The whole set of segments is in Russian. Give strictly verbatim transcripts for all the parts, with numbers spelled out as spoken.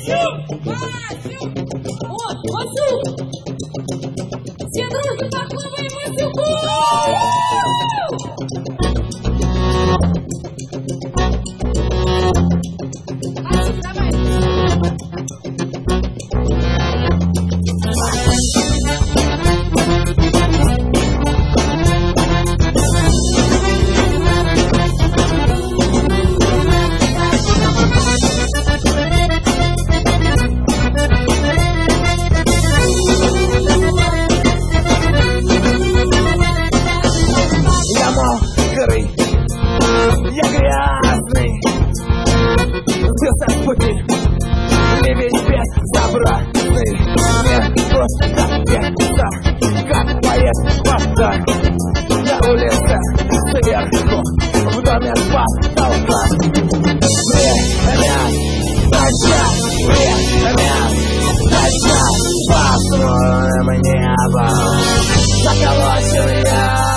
Васю! Васю! О, Васю! Все дружно похлопаем Васюку! Васюк, давай! Я грязный, сбился с пути, не весь безобразный. Мне просто кажется, как поет вода на улице сверху, в доме с потолка. Время начать, время начать, посмотрим небо, заколочен я.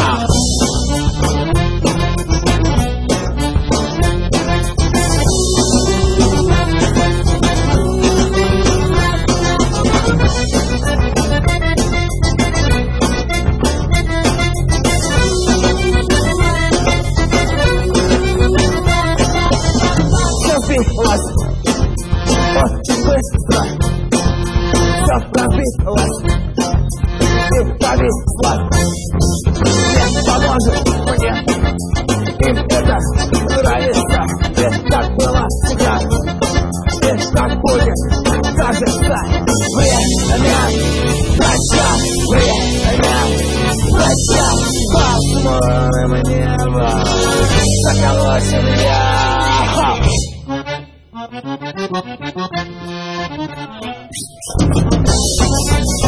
Пробилось очень быстро, все пробилось и повисло. Не поможет мне, им это нравится. Ведь так было всегда, ведь так будет, кажется. Время начать, время начать, посмотрим небо, заколочен я. Thank you.